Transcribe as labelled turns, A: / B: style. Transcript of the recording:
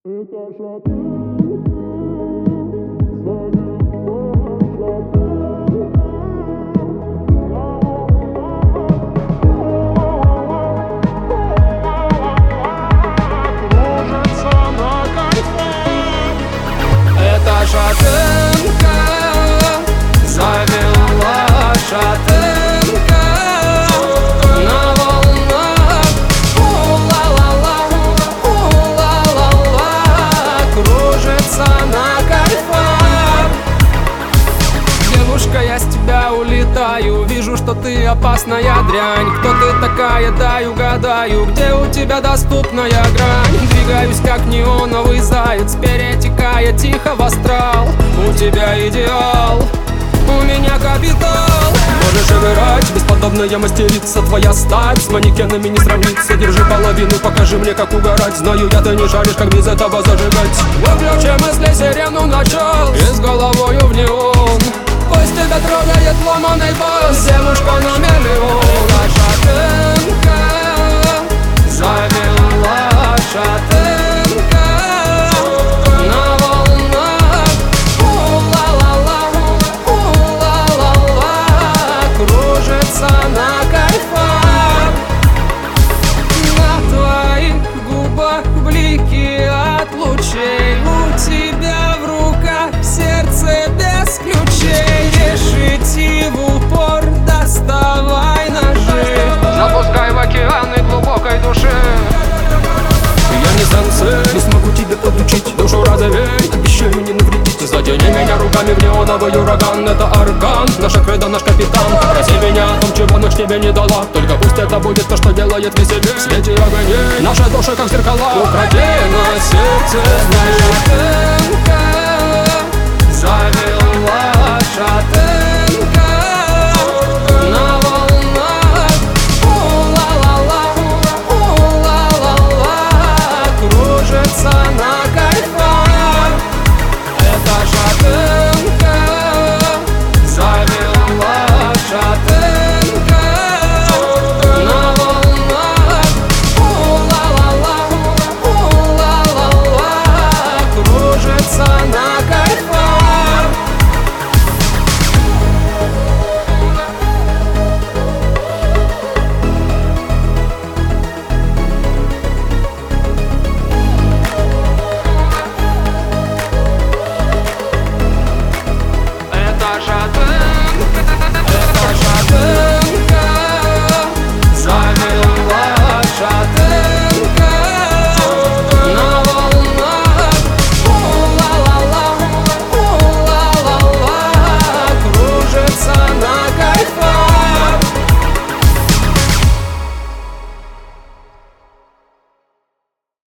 A: Это шатен,
B: шатенка завела, шатенка на волнах. У-ла-ла-ла, у-ла-ла-ла, кружится на кайфах. Девушка, я с тебя улетаю, вижу, что ты опасная дрянь. Кто ты такая, дай угадаю, где у тебя доступная грань? Двигаюсь как неоновый заяц, перетекая тихо в астрал. У тебя идеал, у меня капитал. Можешь играть, бесподобная мастерица, твоя стать с манекенами не сравнится. Держи половину, покажи мне, как угорать. Знаю я, ты не шаришь, как без этого зажигать. Выключи мысли, сирену на час, и с головою в неон. Пусть тебя трогает ломаный бас, девушка на миллион. Шатенка завела, шатенка на волнах. У-ла-ла-ла, у-ла-ла-ла, кружится на кайфах. На твоих губах блики от лучей, у тебя в руках сердце без ключей. Решите в упор, доставай ножи, запускай в океаны глубокой души. Я не сенсей, не смогу тебе подучить, душу разовей, обещаю не навредить. Задени меня руками в неоновый ураган, это аркан, наша кредо, наш капитан. Проси меня о том, чего ночь тебе не дала, только пусть это будет то, что делает веселее. В свете огней наши души как зеркала, укротей на